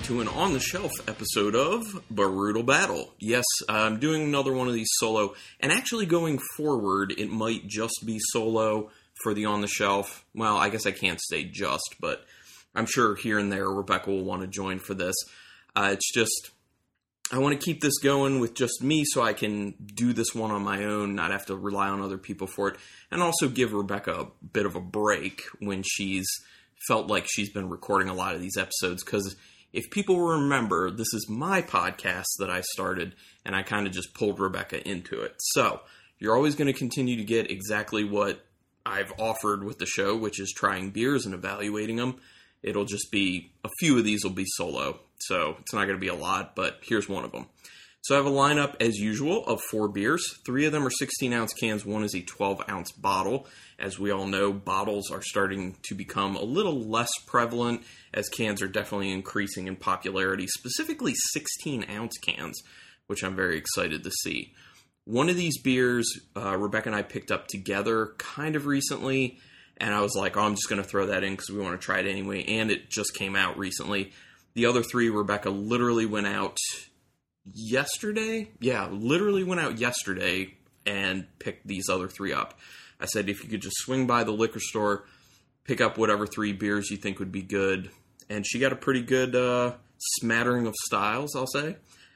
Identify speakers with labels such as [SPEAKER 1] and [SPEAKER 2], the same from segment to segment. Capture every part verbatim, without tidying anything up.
[SPEAKER 1] to an on-the-shelf episode of Brutal Battle. Yes, I'm doing another one of these solo, and actually going forward, it might just be solo for the on-the-shelf. Well, I guess I can't say just, but I'm sure here and there Rebecca will want to join for this. Uh, it's just, I want to keep this going with just me so I can do this one on my own, not have to rely on other people for it, and also give Rebecca a bit of a break when she's felt like she's been recording a lot of these episodes, because if people remember, this is my podcast that I started, and I kind of just pulled Rebecca into it. So, you're always going to continue to get exactly what I've offered with the show, which is trying beers and evaluating them. It'll just be, a few of these will be solo, so it's not going to be a lot, but here's one of them. So I have a lineup, as usual, of four beers. Three of them are sixteen-ounce cans, one is a twelve-ounce bottle. As we all know, bottles are starting to become a little less prevalent, as cans are definitely increasing in popularity, specifically sixteen-ounce cans, which I'm very excited to see. One of these beers, uh, Rebecca and I picked up together kind of recently, and I was like, oh, I'm just going to throw that in because we want to try it anyway, and it just came out recently. The other three, Rebecca literally went out yesterday? Yeah, literally went out yesterday and picked these other three up. I said, if you could just swing by the liquor store, pick up whatever three beers you think would be good. And she got a pretty good uh, smattering of styles, I'll say.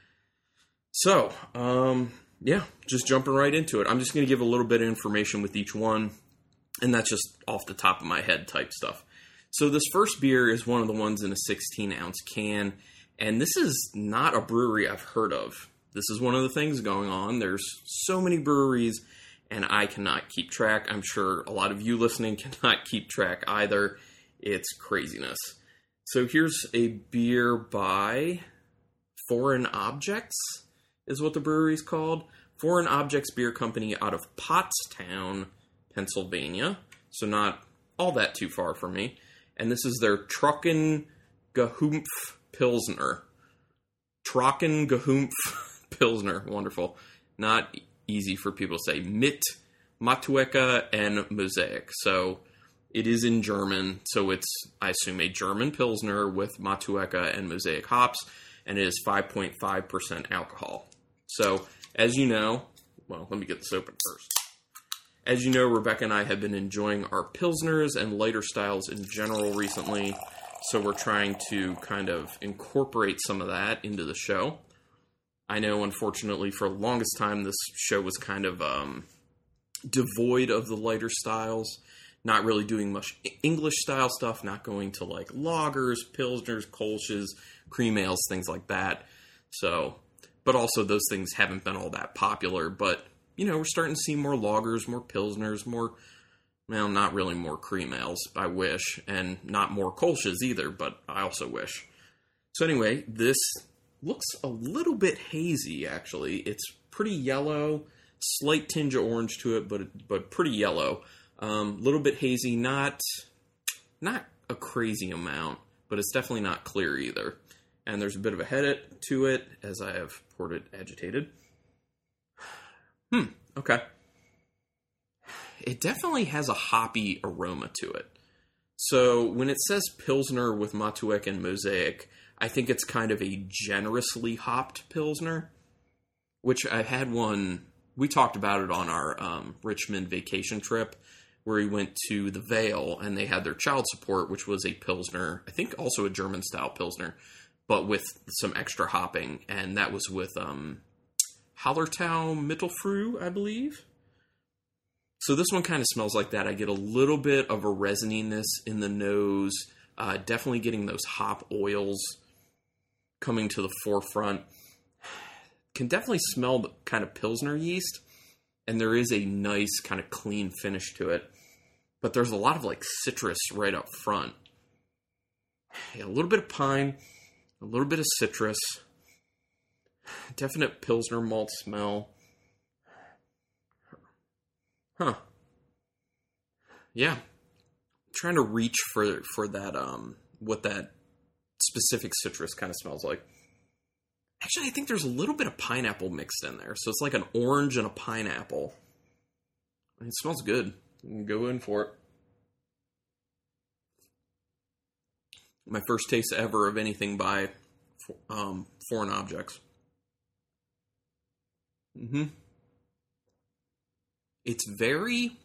[SPEAKER 1] So, um, yeah, just jumping right into it. I'm just going to give a little bit of information with each one, and that's just off the top of my head type stuff. So this first beer is one of the ones in a sixteen-ounce can, and this is not a brewery I've heard of. This is one of the things going on. There's so many breweries, and I cannot keep track. I'm sure a lot of you listening cannot keep track either. It's craziness. So here's a beer by Foreign Objects, is what the brewery's called. Foreign Objects Beer Company out of Pottstown, Pennsylvania. So not all that too far from me. And this is their Trocken Gehumpf Pilsner. Trocken Gehumpf Pilsner. Wonderful. Not easy for people to say. Mit, Matueka, and Mosaic. So it is in German. So it's, I assume, a German Pilsner with Matueka and Mosaic hops. And it is five point five percent alcohol. So, as you know, well, let me get this open first. As you know, Rebecca and I have been enjoying our Pilsners and lighter styles in general recently. So we're trying to kind of incorporate some of that into the show. I know, unfortunately, for the longest time, this show was kind of um, devoid of the lighter styles. Not really doing much English-style stuff. Not going to, like, lagers, pilsners, kolsches, cream ales, things like that. So, but also those things haven't been all that popular. But, you know, we're starting to see more lagers, more pilsners, more... Well, not really more cream ales, I wish, and not more kolsches either, but I also wish. So anyway, this looks a little bit hazy, actually. It's pretty yellow, slight tinge of orange to it, but but pretty yellow. A um, little bit hazy, not, not a crazy amount, but it's definitely not clear either. And there's a bit of a head to it, as I have poured it agitated. Hmm, okay. It definitely has a hoppy aroma to it. So when it says Pilsner with Matuek and Mosaic, I think it's kind of a generously hopped Pilsner, which I had one, we talked about it on our um, Richmond vacation trip, where we went to the Vale, and they had their child support, which was a Pilsner, I think also a German-style Pilsner, but with some extra hopping, and that was with um, Hallertau Mittelfrüh, I believe. So this one kind of smells like that. I get a little bit of a resininess in the nose. Uh, definitely getting those hop oils coming to the forefront. Can definitely smell the kind of Pilsner yeast. And there is a nice kind of clean finish to it. But there's a lot of like citrus right up front. Yeah, a little bit of pine. A little bit of citrus. Definite Pilsner malt smell. Huh. Yeah. I'm trying to reach for for that, um, what that specific citrus kind of smells like. Actually, I think there's a little bit of pineapple mixed in there. So it's like an orange and a pineapple. It smells good. You can go in for it. My first taste ever of anything by um, foreign objects. Mm-hmm. It's very...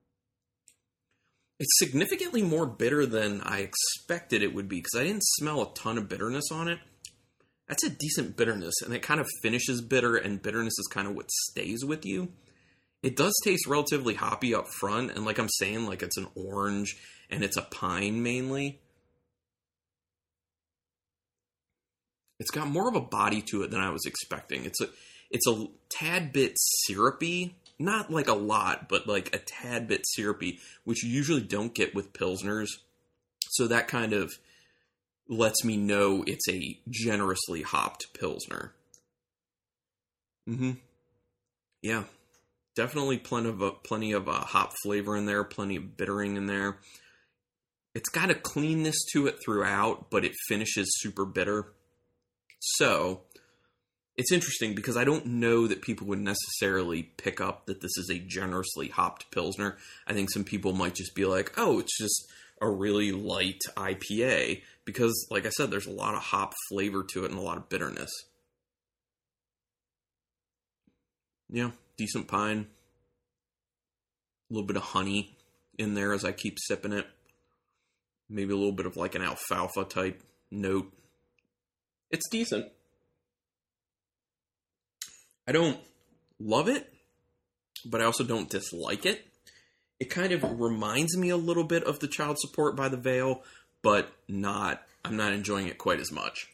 [SPEAKER 1] It's significantly more bitter than I expected it would be, because I didn't smell a ton of bitterness on it. That's a decent bitterness, and it kind of finishes bitter, and bitterness is kind of what stays with you. It does taste relatively hoppy up front, and like I'm saying, like it's an orange, and it's a pine mainly. It's got more of a body to it than I was expecting. It's a, it's a tad bit syrupy. Not like a lot, but like a tad bit syrupy, which you usually don't get with Pilsners. So that kind of lets me know it's a generously hopped Pilsner. Mm-hmm. Yeah. Definitely plenty of, uh, plenty of uh, hop flavor in there, plenty of bittering in there. It's got a cleanness to it throughout, but it finishes super bitter. So... It's interesting because I don't know that people would necessarily pick up that this is a generously hopped Pilsner. I think some people might just be like, oh, it's just a really light I P A. Because, like I said, there's a lot of hop flavor to it and a lot of bitterness. Yeah, decent pine. A little bit of honey in there as I keep sipping it. Maybe a little bit of like an alfalfa type note. It's decent. I don't love it, but I also don't dislike it. It kind of reminds me a little bit of the Child Support by the Veil, but not, I'm not enjoying it quite as much.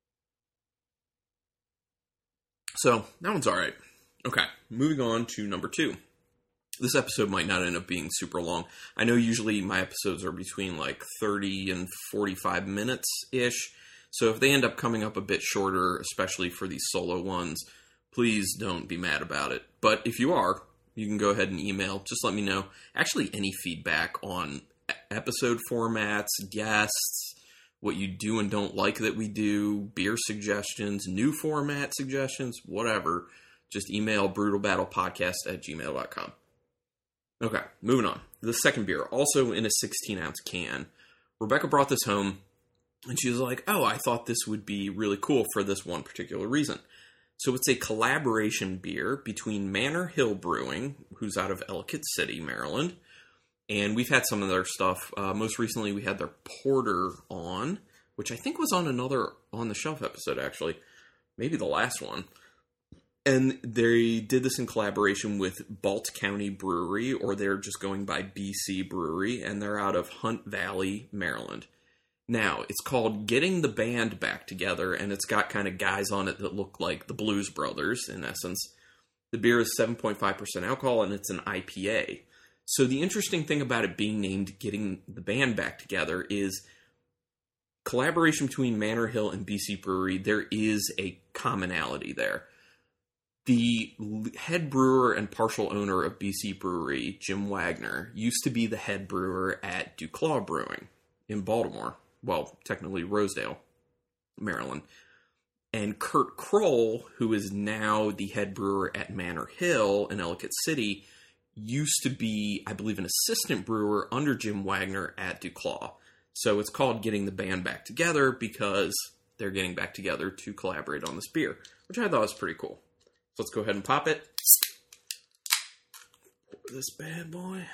[SPEAKER 1] So, that one's alright. Okay, moving on to number two. This episode might not end up being super long. I know usually my episodes are between like thirty and forty-five minutes-ish, so if they end up coming up a bit shorter, especially for these solo ones, please don't be mad about it. But if you are, you can go ahead and email. Just let me know. Actually, any feedback on episode formats, guests, what you do and don't like that we do, beer suggestions, new format suggestions, whatever. Just email brutalbattlepodcast at gmail dot com. Okay, moving on. The second beer, also in a sixteen ounce can. Rebecca brought this home, and she was like, oh, I thought this would be really cool for this one particular reason. So it's a collaboration beer between Manor Hill Brewing, who's out of Ellicott City, Maryland. And we've had some of their stuff. Uh, most recently, we had their porter on, which I think was on another On the Shelf episode, actually. Maybe the last one. And they did this in collaboration with Balt County Brewery, or they're just going by B C Brewery, and they're out of Hunt Valley, Maryland. Now, it's called Getting the Band Back Together, and it's got kind of guys on it that look like the Blues Brothers, in essence. The beer is seven point five percent alcohol, and it's an I P A. So the interesting thing about it being named Getting the Band Back Together is collaboration between Manor Hill and B C Brewery. There is a commonality there. The head brewer and partial owner of B C Brewery, Jim Wagner, used to be the head brewer at Duclaw Brewing in Baltimore. Well, technically Rosedale, Maryland. And Kurt Kroll, who is now the head brewer at Manor Hill in Ellicott City, used to be, I believe, an assistant brewer under Jim Wagner at Duclaw. So it's called Getting the Band Back Together because they're getting back together to collaborate on this beer, which I thought was pretty cool. So let's go ahead and pop it. Pour this bad boy.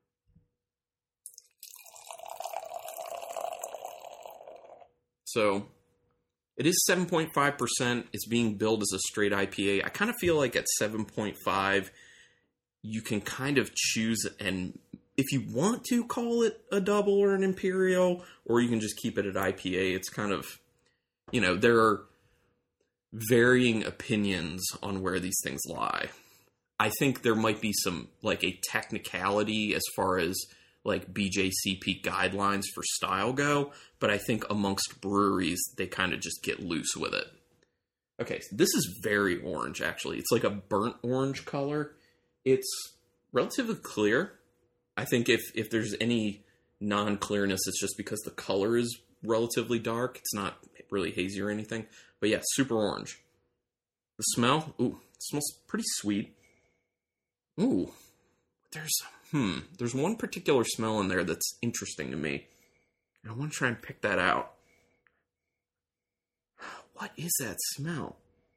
[SPEAKER 1] So, it is seven point five percent. It's being billed as a straight I P A. I kind of feel like at seven point five, you can kind of choose, and if you want to call it a double or an imperial, or you can just keep it at I P A. It's kind of, you know, there are varying opinions on where these things lie. I think there might be some, like, a technicality as far as like B J C P guidelines for style go, but I think amongst breweries, they kind of just get loose with it. Okay, so this is very orange, actually. It's like a burnt orange color. It's relatively clear. I think if, if there's any non-clearness, it's just because the color is relatively dark. It's not really hazy or anything. But yeah, super orange. The smell, ooh, it smells pretty sweet. Ooh, there's, hmm, there's one particular smell in there that's interesting to me. I want to try and pick that out. What is that smell?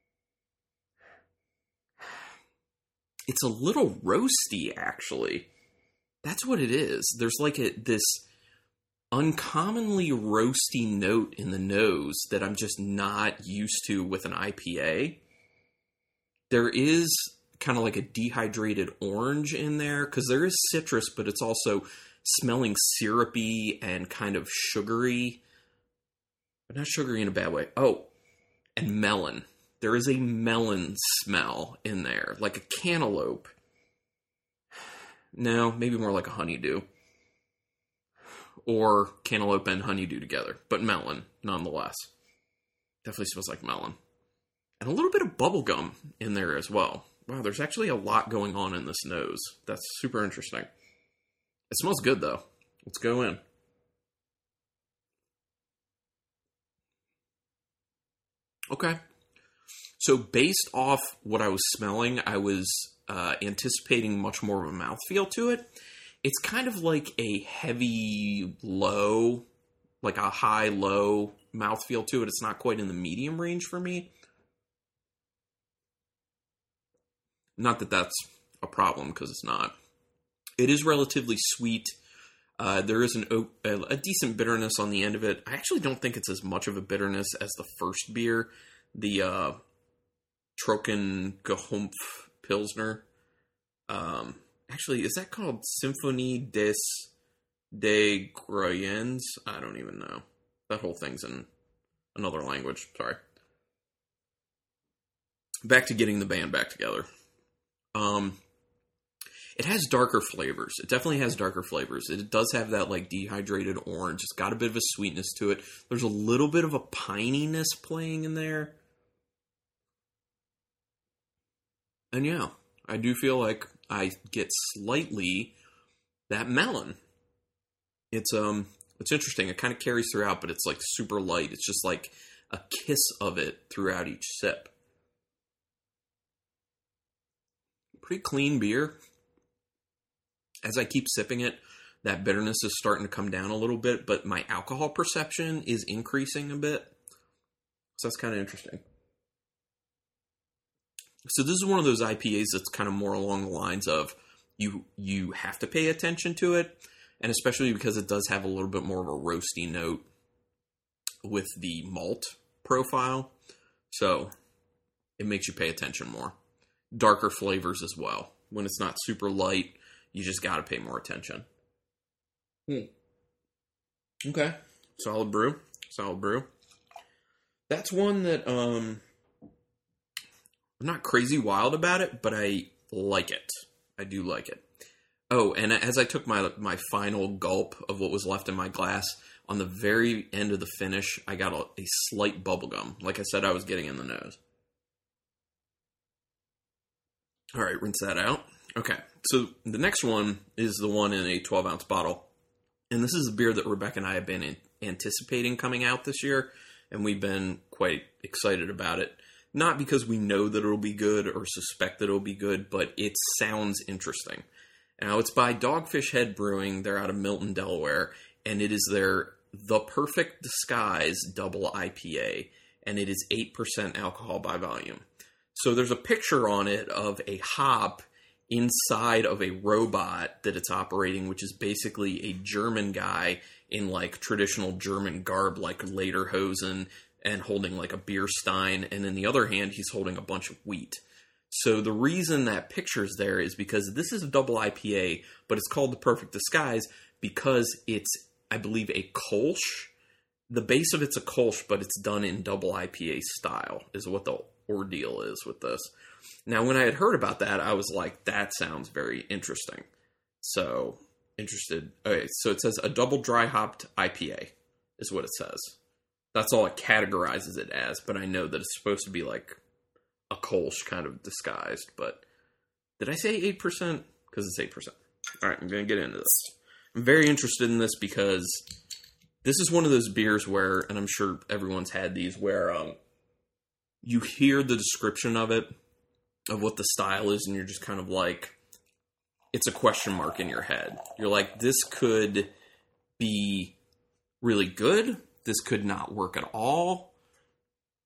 [SPEAKER 1] It's a little roasty, actually. That's what it is. There's like a, this uncommonly roasty note in the nose that I'm just not used to with an I P A. There is kind of like a dehydrated orange in there, because there is citrus, but it's also smelling syrupy and kind of sugary. But not sugary in a bad way. Oh, and melon. There is a melon smell in there, like a cantaloupe. No, maybe more like a honeydew. Or cantaloupe and honeydew together, but melon, nonetheless. Definitely smells like melon. And a little bit of bubblegum in there as well. Wow, there's actually a lot going on in this nose. That's super interesting. It smells good, though. Let's go in. Okay. So based off what I was smelling, I was uh, anticipating much more of a mouthfeel to it. It's kind of like a heavy low, like a high-low mouthfeel to it. It's not quite in the medium range for me. Not that that's a problem, because it's not. It is relatively sweet. Uh, there is an oak, a, a decent bitterness on the end of it. I actually don't think it's as much of a bitterness as the first beer, the uh, Trockengehumpf Pilsner. Um, actually, is that called Symphonie des des Gruyens? I don't even know. That whole thing's in another language. Sorry. Back to getting the band back together. Um, it has darker flavors. It definitely has darker flavors. It does have that like dehydrated orange. It's got a bit of a sweetness to it. There's a little bit of a pininess playing in there. And yeah, I do feel like I get slightly that melon. It's um, it's interesting. It kind of carries throughout, but it's like super light. It's just like a kiss of it throughout each sip. Pretty clean beer. As I keep sipping it, that bitterness is starting to come down a little bit, but my alcohol perception is increasing a bit. So that's kind of interesting. So this is one of those I P As that's kind of more along the lines of you you have to pay attention to it, and especially because it does have a little bit more of a roasty note with the malt profile. So it makes you pay attention more. Darker flavors as well. When it's not super light, you just got to pay more attention. Hmm. Okay. Solid brew. Solid brew. That's one that um, I'm not crazy wild about it, but I like it. I do like it. Oh, and as I took my my final gulp of what was left in my glass, on the very end of the finish, I got a, a slight bubblegum. Like I said, I was getting in the nose. All right, rinse that out. Okay, so the next one is the one in a twelve-ounce bottle. And this is a beer that Rebecca and I have been in, anticipating coming out this year, and we've been quite excited about it. Not because we know that it'll be good or suspect that it'll be good, but it sounds interesting. Now, it's by Dogfish Head Brewing. They're out of Milton, Delaware, and it is their The Perfect Disguise Double I P A, and it is eight percent alcohol by volume. So there's a picture on it of a hop inside of a robot that it's operating, which is basically a German guy in like traditional German garb, like lederhosen, and holding like a beer stein. And in the other hand, he's holding a bunch of wheat. So the reason that picture's there is because this is a double I P A, but it's called The Perfect Disguise because it's, I believe, a Kolsch. The base of it's a Kolsch, but it's done in double I P A style, is what the ordeal is with this. Now, when I had heard about that, I was like, that sounds very interesting. So, interested. Okay, so it says a double dry hopped I P A is what it says. That's all it categorizes it as, but I know that it's supposed to be like a Kolsch kind of disguised. But did I say eight percent? Because it's eight percent. All right, I'm going to get into this. I'm very interested in this because this is one of those beers where, and I'm sure everyone's had these, where um, you hear the description of it, of what the style is, and you're just kind of like, it's a question mark in your head. You're like, this could be really good. This could not work at all.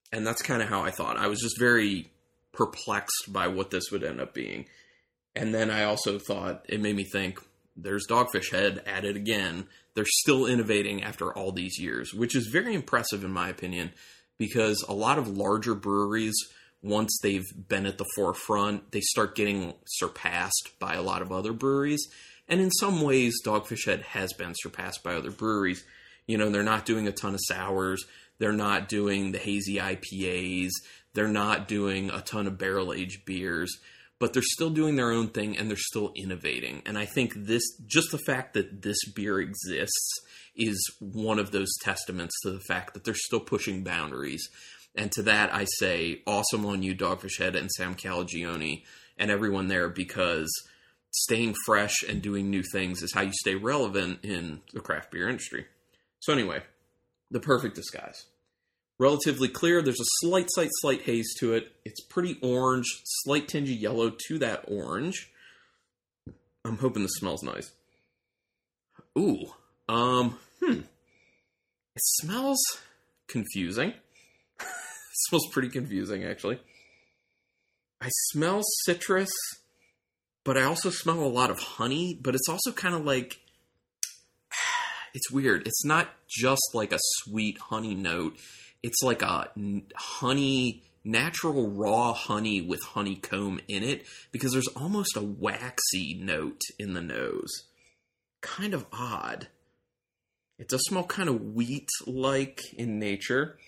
[SPEAKER 1] And that's kind of how I thought. I was just very perplexed by what this would end up being. And then I also thought, it made me think, there's Dogfish Head at it again. They're still innovating after all these years, which is very impressive in my opinion, because a lot of larger breweries, once they've been at the forefront, they start getting surpassed by a lot of other breweries. And in some ways, Dogfish Head has been surpassed by other breweries. You know, they're not doing a ton of sours. They're not doing the hazy I P As. They're not doing a ton of barrel-aged beers. But they're still doing their own thing, and they're still innovating. And I think this, just the fact that this beer exists is one of those testaments to the fact that they're still pushing boundaries. And to that, I say, awesome on you, Dogfish Head and Sam Calagione, and everyone there, because staying fresh and doing new things is how you stay relevant in the craft beer industry. So anyway, The Perfect Disguise. Relatively clear. There's a slight, slight, slight haze to it. It's pretty orange, slight tinge of yellow to that orange. I'm hoping this smells nice. Ooh. Um, hmm. It smells confusing. It smells pretty confusing, actually. I smell citrus, but I also smell a lot of honey, but it's also kind of like, it's weird. It's not just like a sweet honey note. It's like a honey, natural raw honey with honeycomb in it, because there's almost a waxy note in the nose. Kind of odd. It does smell kind of wheat-like in nature.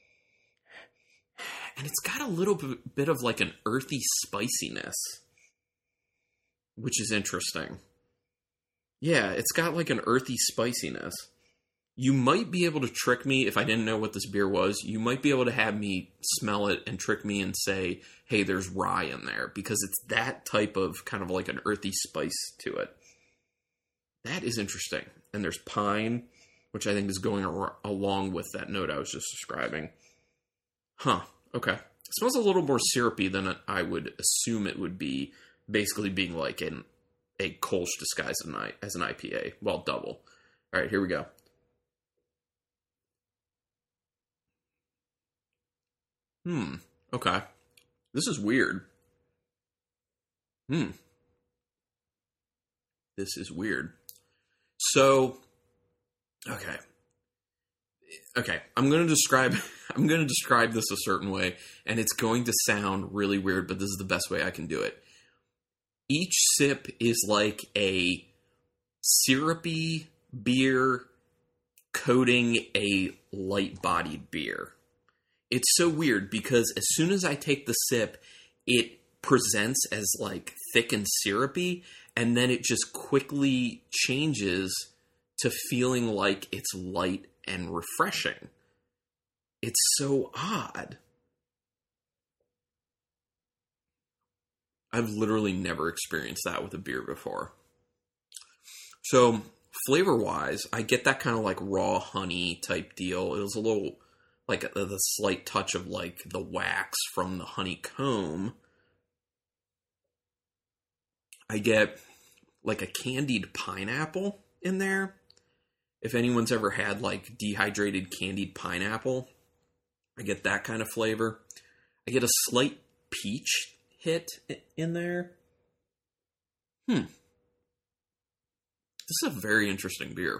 [SPEAKER 1] And it's got a little bit of like an earthy spiciness, which is interesting. Yeah, it's got like an earthy spiciness. You might be able to trick me if I didn't know what this beer was. You might be able to have me smell it and trick me and say, hey, there's rye in there, because it's that type of kind of like an earthy spice to it. That is interesting. And there's pine, which I think is going ar- along with that note I was just describing. Huh. Okay. It smells a little more syrupy than I would assume it would be, basically being like an, a Kolsch disguised as an I P A. Well, double. All right, here we go. Hmm. Okay. This is weird. Hmm. This is weird. So, okay. Okay, I'm going to describe I'm going to describe this a certain way, and it's going to sound really weird, but this is the best way I can do it. Each sip is like a syrupy beer coating a light-bodied beer. It's so weird because as soon as I take the sip, it presents as like thick and syrupy, and then it just quickly changes to feeling like it's light and refreshing. It's so odd. I've literally never experienced that with a beer before. So, flavor-wise, I get that kind of like raw honey type deal. It was a little like a, the slight touch of like the wax from the honeycomb. I get like a candied pineapple in there. If anyone's ever had like dehydrated candied pineapple, I get that kind of flavor. I get a slight peach hit in there. Hmm. This is a very interesting beer.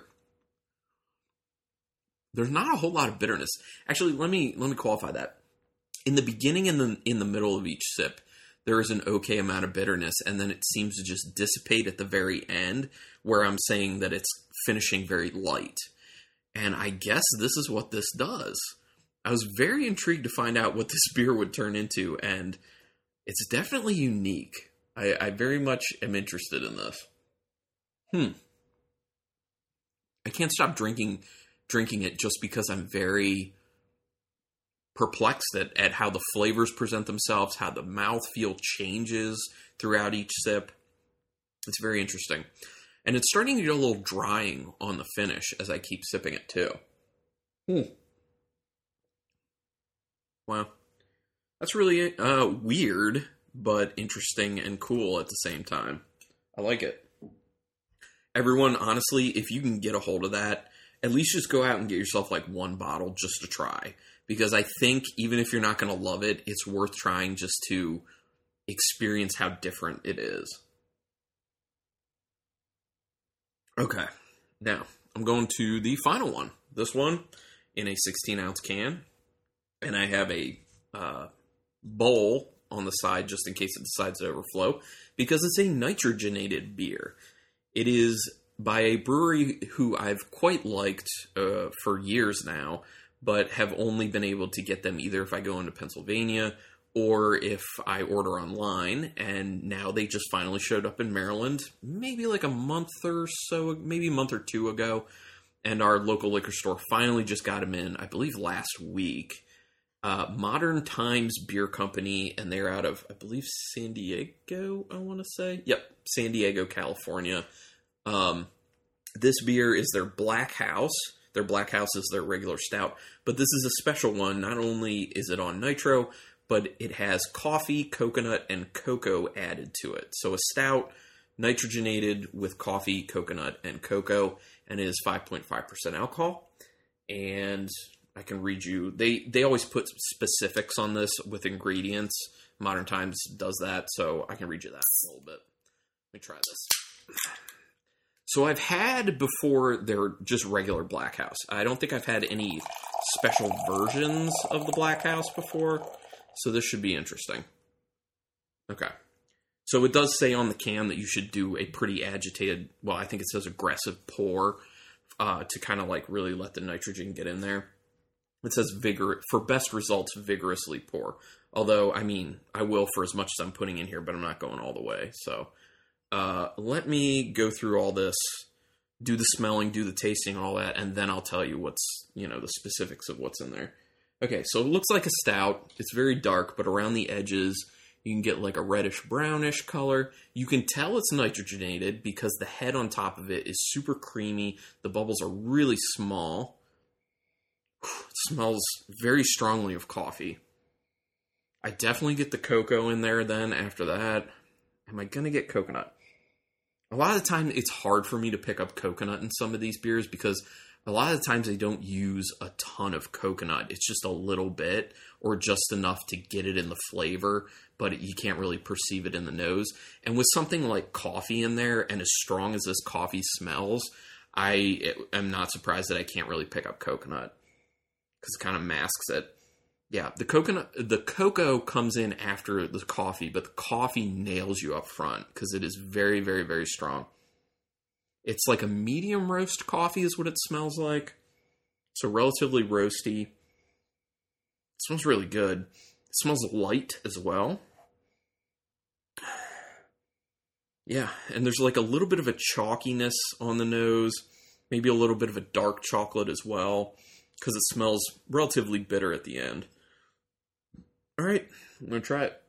[SPEAKER 1] There's not a whole lot of bitterness. Actually, let me let me qualify that. In the beginning and the in the middle of each sip, there is an okay amount of bitterness, and then it seems to just dissipate at the very end, where I'm saying that it's finishing very light. And I guess this is what this does. I was very intrigued to find out what this beer would turn into, and it's definitely unique. I, I very much am interested in this. Hmm. I can't stop drinking drinking it just because I'm very perplexed at, at how the flavors present themselves, how the mouthfeel changes throughout each sip. It's very interesting. And it's starting to get a little drying on the finish as I keep sipping it too. Hmm. Wow. That's really uh, weird, but interesting and cool at the same time. I like it. Everyone, honestly, if you can get a hold of that, at least just go out and get yourself like one bottle just to try. because I think even if you're not going to love it, it's worth trying just to experience how different it is. Okay, now I'm going to the final one. This one in a sixteen ounce can, and I have a uh, bowl on the side just in case it decides to overflow, because it's a nitrogenated beer. It is by a brewery who I've quite liked uh, for years now, but have only been able to get them either if I go into Pennsylvania or if I order online, and now they just finally showed up in Maryland, maybe like a month or so, maybe a month or two ago, and our local liquor store finally just got them in, I believe, last week. Uh, Modern Times Beer Company, and they're out of, I believe, San Diego, I want to say. Yep, San Diego, California. Um, this beer is their Black House. Their Black House is their regular stout, but this is a special one. Not only is it on nitro, but it has coffee, coconut, and cocoa added to it. So a stout, nitrogenated with coffee, coconut, and cocoa, and it is five point five percent alcohol. And I can read you, they, they always put specifics on this with ingredients. Modern Times does that, so I can read you that a little bit. Let me try this. So I've had before their just regular Black House. I don't think I've had any special versions of the Black House before, so this should be interesting. Okay. So it does say on the can that you should do a pretty agitated, well, I think it says aggressive pour uh, to kind of like really let the nitrogen get in there. It says vigor for best results, vigorously pour. Although, I mean, I will for as much as I'm putting in here, but I'm not going all the way. So uh, let me go through all this, do the smelling, do the tasting, all that, and then I'll tell you what's, you know, the specifics of what's in there. Okay, so it looks like a stout. It's very dark, but around the edges, you can get like a reddish-brownish color. You can tell it's nitrogenated because the head on top of it is super creamy. The bubbles are really small. It smells very strongly of coffee. I definitely get the cocoa in there then after that. Am I going to get coconut? A lot of the time, it's hard for me to pick up coconut in some of these beers because a lot of the times they don't use a ton of coconut. It's just a little bit or just enough to get it in the flavor, but you can't really perceive it in the nose. And with something like coffee in there, and as strong as this coffee smells, I am not surprised that I can't really pick up coconut because it kind of masks it. Yeah, the coconut, the cocoa comes in after the coffee, but the coffee nails you up front because it is very, very, very strong. It's like a medium roast coffee is what it smells like. So relatively roasty. It smells really good. It smells light as well. Yeah, and there's like a little bit of a chalkiness on the nose. Maybe a little bit of a dark chocolate as well, because it smells relatively bitter at the end. All right, I'm going to try it.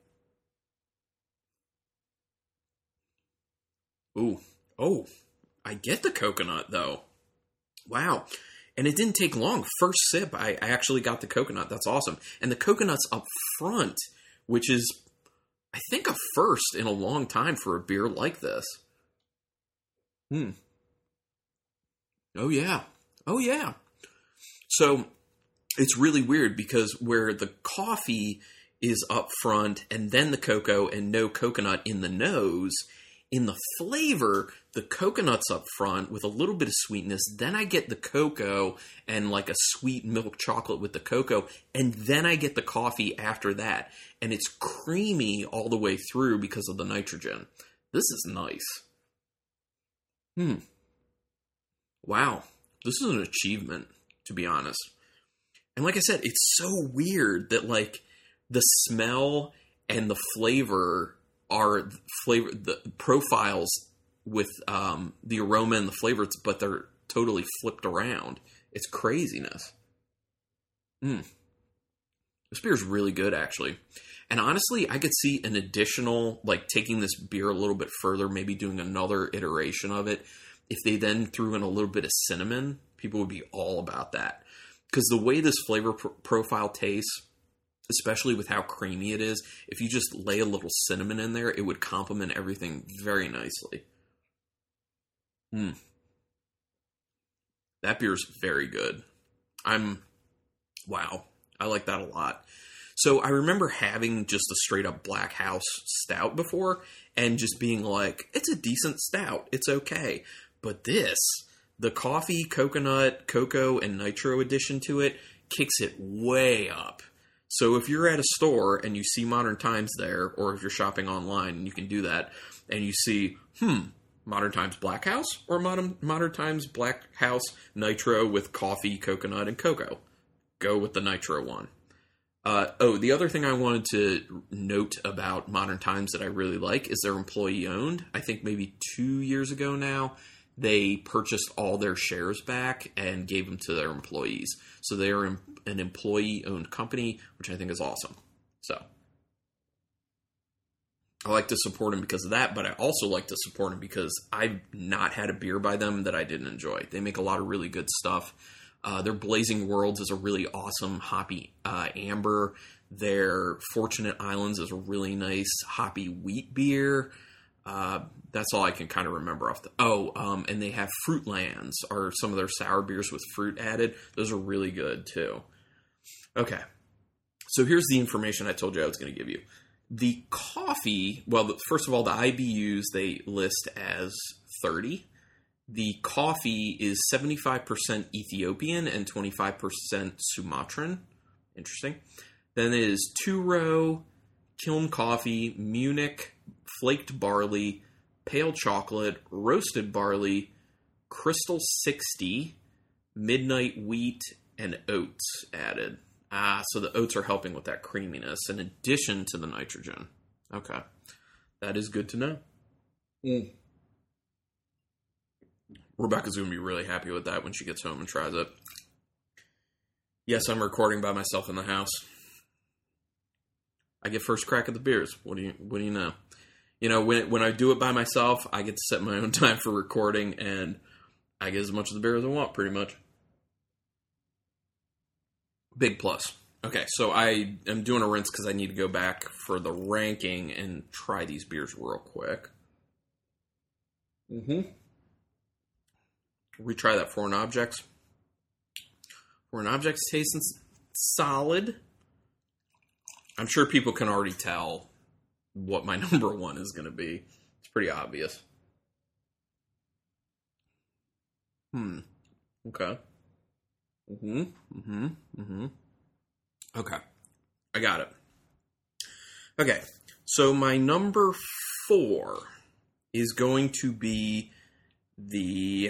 [SPEAKER 1] Ooh, oh, I get the coconut, though. Wow. And it didn't take long. First sip, I, I actually got the coconut. That's awesome. And the coconut's up front, which is, I think, a first in a long time for a beer like this. Hmm. Oh, yeah. Oh, yeah. So, it's really weird because where the coffee is up front and then the cocoa and no coconut in the nose, in the flavor, the coconut's up front with a little bit of sweetness. Then I get the cocoa and like a sweet milk chocolate with the cocoa. And then I get the coffee after that. And it's creamy all the way through because of the nitrogen. This is nice. Hmm. Wow. This is an achievement, to be honest. And like I said, it's so weird that like the smell and the flavor are flavor the profiles with um, the aroma and the flavor, but they're totally flipped around. It's craziness. Mm. This beer is really good, actually. And honestly, I could see an additional, like taking this beer a little bit further, maybe doing another iteration of it. If they then threw in a little bit of cinnamon, people would be all about that. Because the way this flavor pro- profile tastes, especially with how creamy it is, if you just lay a little cinnamon in there, it would complement everything very nicely. Mm. That beer's very good. I'm, wow. I like that a lot. So I remember having just a straight up Black House stout before and just being like, it's a decent stout. It's okay. But this, the coffee, coconut, cocoa, and nitro addition to it kicks it way up. So if you're at a store and you see Modern Times there, or if you're shopping online and you can do that, and you see, hmm, Modern Times Black House or Modern, Modern Times Black House Nitro with coffee, coconut, and cocoa, go with the Nitro one. Uh, oh, the other thing I wanted to note about Modern Times that I really like is they're employee owned. I think maybe two years ago now, they purchased all their shares back and gave them to their employees. So they are an employee owned company, which I think is awesome. So I like to support them because of that, but I also like to support them because I've not had a beer by them that I didn't enjoy. They make a lot of really good stuff. Uh, their Blazing Worlds is a really awesome hoppy uh, amber. Their Fortunate Islands is a really nice hoppy wheat beer. Uh, that's all I can kind of remember off the... Oh, um, and they have Fruitlands, are some of their sour beers with fruit added. Those are really good, too. Okay. So here's the information I told you I was going to give you. The coffee... Well, first of all, the I B Us they list as thirty. The coffee is seventy-five percent Ethiopian and twenty-five percent Sumatran. Interesting. Then it is two-row, kiln coffee, Munich, flaked barley, pale chocolate, roasted barley, crystal sixty, midnight wheat, and oats added. Ah, so the oats are helping with that creaminess in addition to the nitrogen. Okay. That is good to know. Mm. Rebecca's going to be really happy with that when she gets home and tries it. Yes, I'm recording by myself in the house. I get first crack at the beers. What do you What do you know? You know, when when I do it by myself, I get to set my own time for recording, and I get as much of the beer as I want, pretty much. Big plus. Okay, so I am doing a rinse because I need to go back for the ranking and try these beers real quick. Mm-hmm. Retry that Foreign Objects. Foreign Objects tasting solid. I'm sure people can already tell what my number one is going to be. It's pretty obvious. Hmm. Okay. Mm-hmm. Mm-hmm. Mm-hmm. Okay. I got it. Okay. So my number four is going to be the...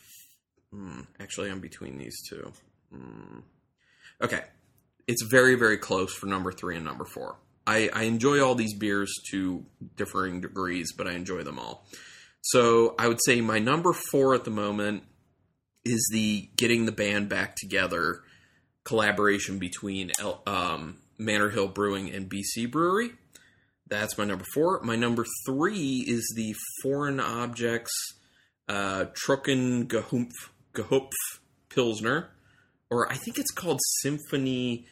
[SPEAKER 1] Hmm, actually, I'm between these two. Hmm. Okay. It's very, very close for number three and number four. I, I enjoy all these beers to differing degrees, but I enjoy them all. So I would say my number four at the moment is the Getting the Band Back Together collaboration between um, Manor Hill Brewing and B C Brewery. That's my number four. My number three is the Foreign Objects uh, Trucken Gehumpf Gehupf Pilsner, or I think it's called Symphony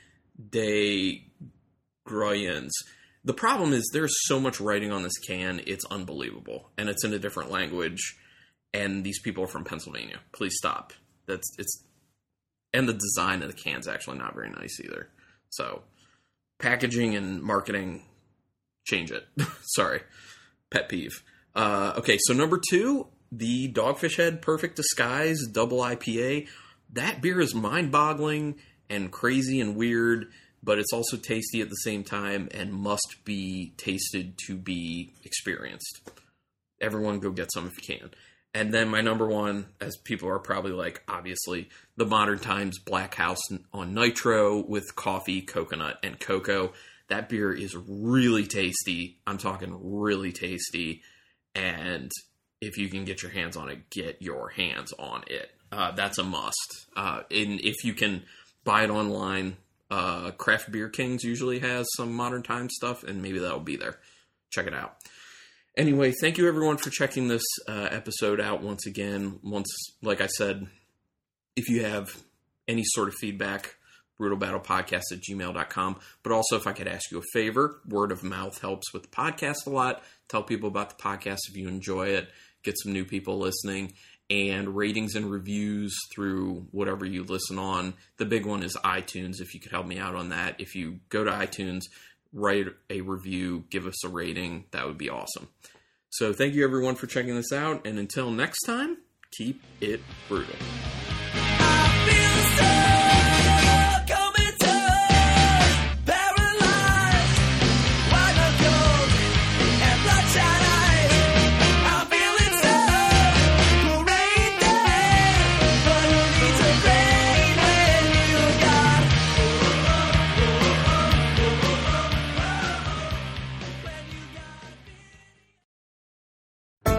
[SPEAKER 1] des Gruyens. The problem is there's so much writing on this can, it's unbelievable, and it's in a different language, and these people are from Pennsylvania. Please stop. That's it's, and the design of the can's actually not very nice either. So, packaging and marketing, change it. Sorry, pet peeve. Uh, okay, so number two. The Dogfish Head Perfect Disguise Double I P A. That beer is mind-boggling and crazy and weird, but it's also tasty at the same time and must be tasted to be experienced. Everyone go get some if you can. And then my number one, as people are probably like, obviously, the Modern Times Black House on Nitro with coffee, coconut, and cocoa. That beer is really tasty. I'm talking really tasty. And if you can get your hands on it, get your hands on it. Uh, that's a must. Uh, and if you can buy it online, uh, Craft Beer Kings usually has some Modern Times stuff, and maybe that'll be there. Check it out. Anyway, thank you everyone for checking this uh, episode out once again. Once, like I said, if you have any sort of feedback, brutalbattlepodcast at gmail dot com. But also, if I could ask you a favor, word of mouth helps with the podcast a lot. Tell people about the podcast if you enjoy it. Get some new people listening. and ratings and reviews through whatever you listen on. The big one is iTunes, if you could help me out on that. If you go to iTunes, write a review, give us a rating, that would be awesome. So thank you everyone for checking this out, and until next time, keep it brutal.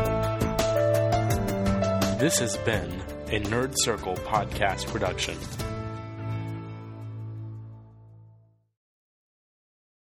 [SPEAKER 2] This has been a Nerd Circle podcast production.